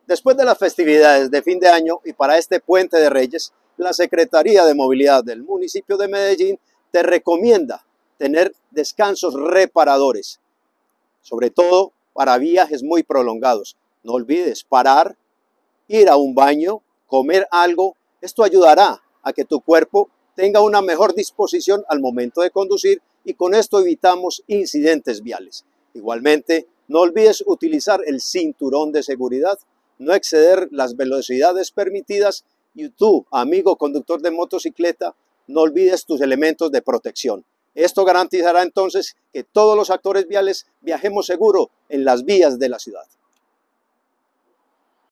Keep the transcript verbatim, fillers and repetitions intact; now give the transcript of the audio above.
Después de las festividades de fin de año y para este Puente de Reyes, la Secretaría de Movilidad del municipio de Medellín te recomienda tener descansos reparadores, sobre todo para viajes muy prolongados. No olvides parar, ir a un baño, comer algo. Esto ayudará a que tu cuerpo tenga una mejor disposición al momento de conducir y con esto evitamos incidentes viales. Igualmente, no olvides utilizar el cinturón de seguridad, no exceder las velocidades permitidas y tú, amigo conductor de motocicleta, no olvides tus elementos de protección. Esto garantizará entonces que todos los actores viales viajemos seguro en las vías de la ciudad.